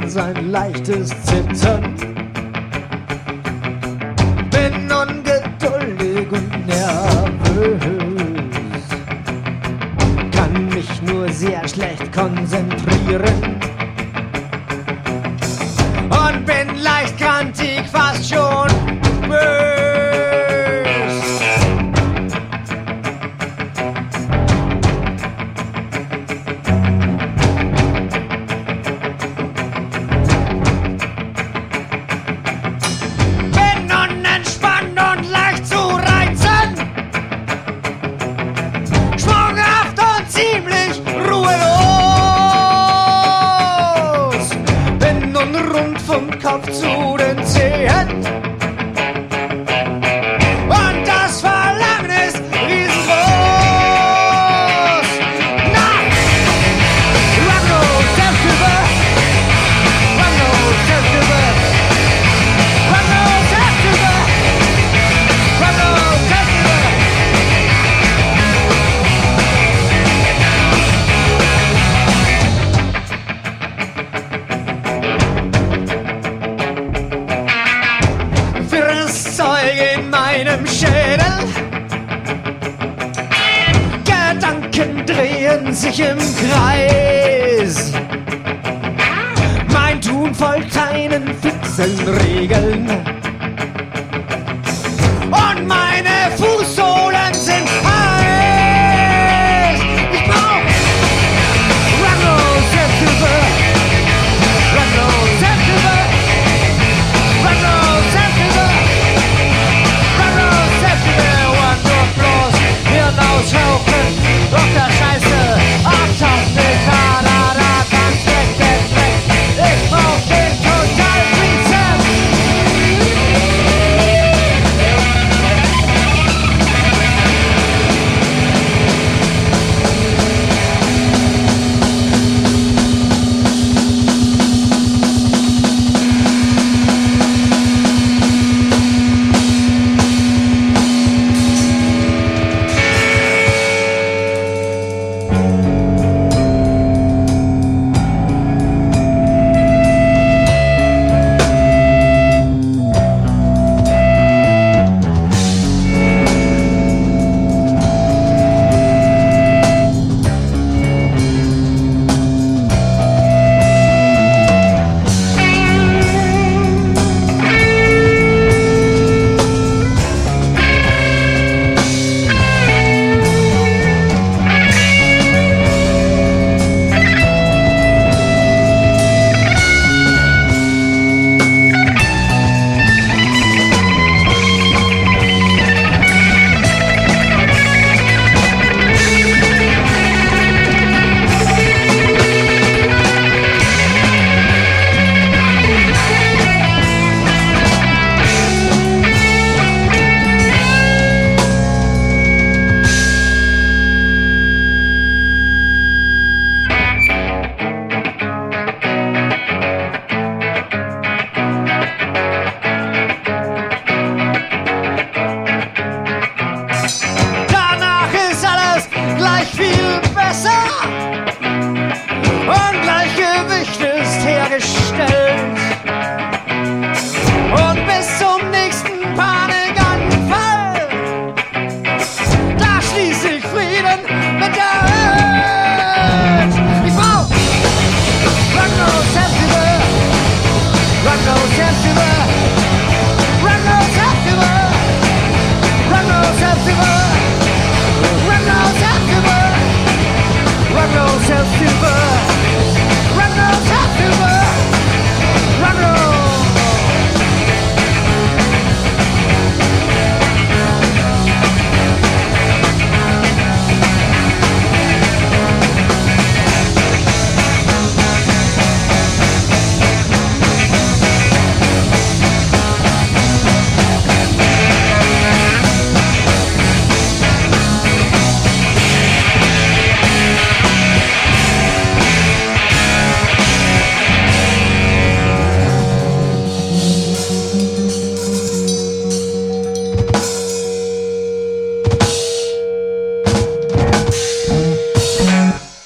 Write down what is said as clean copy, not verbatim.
Herz ein leichtes Zittern. Bin ungeduldig und nervös, kann mich nur sehr schlecht konzentrieren und bin leicht grantig, fast schon bös. Bin unentspannt und leicht zu reizen, schwunghaft und ziemlich ruhelos. Bin nun rund vom Kopf zu den Zehen und das Verlangen ist riesengroß. Na, Rock'n'Roll, Selbstliebe, Rock'n'Roll, Selbstliebe, Rock'n'Roll, Selbstliebe, Rock'n'Roll, Selbstliebe. Wirres Zeug in meinem Schädel, Gedanken drehen sich im Kreis. Mein Tun folgt keinen fixen Regeln,